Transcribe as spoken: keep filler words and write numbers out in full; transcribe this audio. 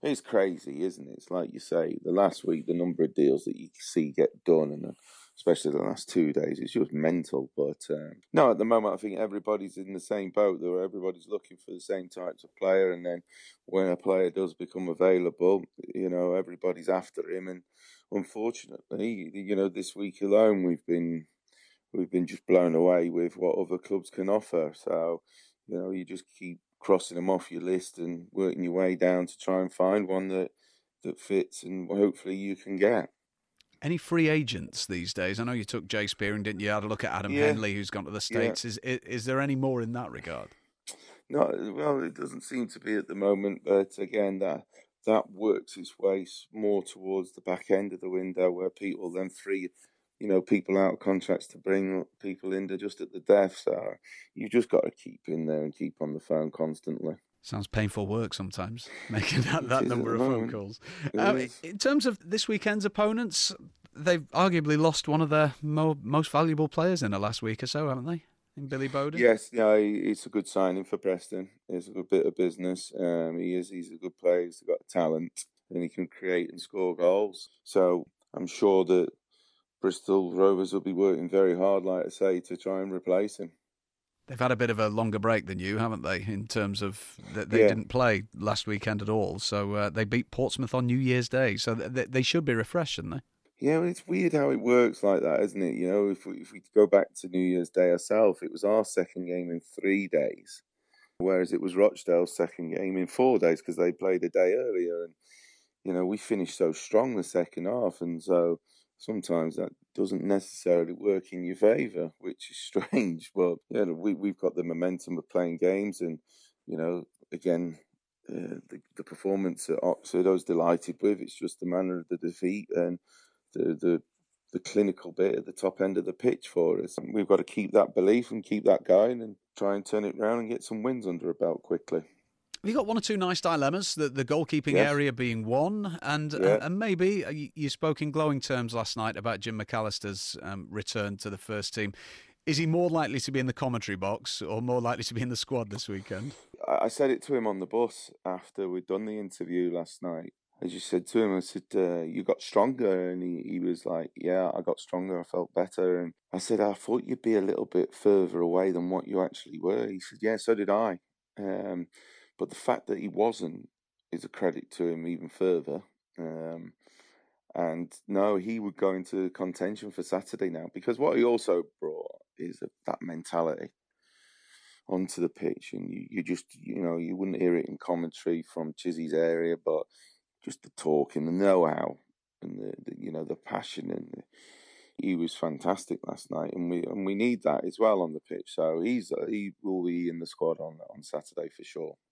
It's crazy, isn't it? It's like you say, the last week, the number of deals that you see get done, and especially the last two days, it's just mental. But um, no, at the moment, I think everybody's in the same boat, though. Everybody's looking for the same types of player, and then when a player does become available, you know, everybody's after him. And unfortunately, you know, this week alone, we've been we've been just blown away with what other clubs can offer. So, you know, you just keep crossing them off your list and working your way down to try and find one that that fits, and hopefully you can get. Any free agents these days? I know you took Jay Spearing, didn't you? Had a look at Adam Yeah. Henley, who's gone to the States. Yeah. Is, is is there any more in that regard? No, well, it doesn't seem to be at the moment, but again, that that works its way more towards the back end of the window, where people then free, you know, people out of contracts to bring people in. They're just at the death, so you've just got to keep in there and keep on the phone constantly. Sounds painful work sometimes, making that, that number of moment. phone calls. Uh, in terms of this weekend's opponents, they've arguably lost one of their mo- most valuable players in the last week or so, haven't they? In Billy Bowden? Yes, yeah, it's a good signing for Preston. It's a good bit of business. Um, he is, he's a good player. He's got talent, and he can create and score goals. So I'm sure that Bristol Rovers will be working very hard, like I say, to try and replace him. They've had a bit of a longer break than you, haven't they, in terms of that they yeah. didn't play last weekend at all. So uh, they beat Portsmouth on New Year's Day. So th- they should be refreshed, shouldn't they? Yeah, well, it's weird how it works like that, isn't it? You know, if we, if we go back to New Year's Day ourselves, it was our second game in three days, whereas it was Rochdale's second game in four days because they played a day earlier. And, you know, we finished so strong the second half, and so sometimes that doesn't necessarily work in your favour, which is strange. But yeah, we we've got the momentum of playing games, and you know, again, uh, the the performance at Oxford, I was delighted with. It's just the manner of the defeat and the the the clinical bit at the top end of the pitch for us. And we've got to keep that belief and keep that going, and try and turn it around and get some wins under a belt quickly. Have you got one or two nice dilemmas? The, the goalkeeping yes. area being one, and yeah. uh, and maybe uh, you, you spoke in glowing terms last night about Jim McAllister's um, return to the first team. Is he more likely to be in the commentary box or more likely to be in the squad this weekend? I said it to him on the bus after we'd done the interview last night. I just said to him, I said, uh, you got stronger? And he, he was like, yeah, I got stronger. I felt better. And I said, I thought you'd be a little bit further away than what you actually were. He said, yeah, so did I. Um, but the fact that he wasn't is a credit to him even further. Um, and no, he would go into contention for Saturday now, because what he also brought is that mentality onto the pitch, and you, you just, you know, you wouldn't hear it in commentary from Chizzy's area, but just the talking, the know-how, and the, the you know, the passion, and the, he was fantastic last night, and we and we need that as well on the pitch. So he's he will be in the squad on on Saturday for sure.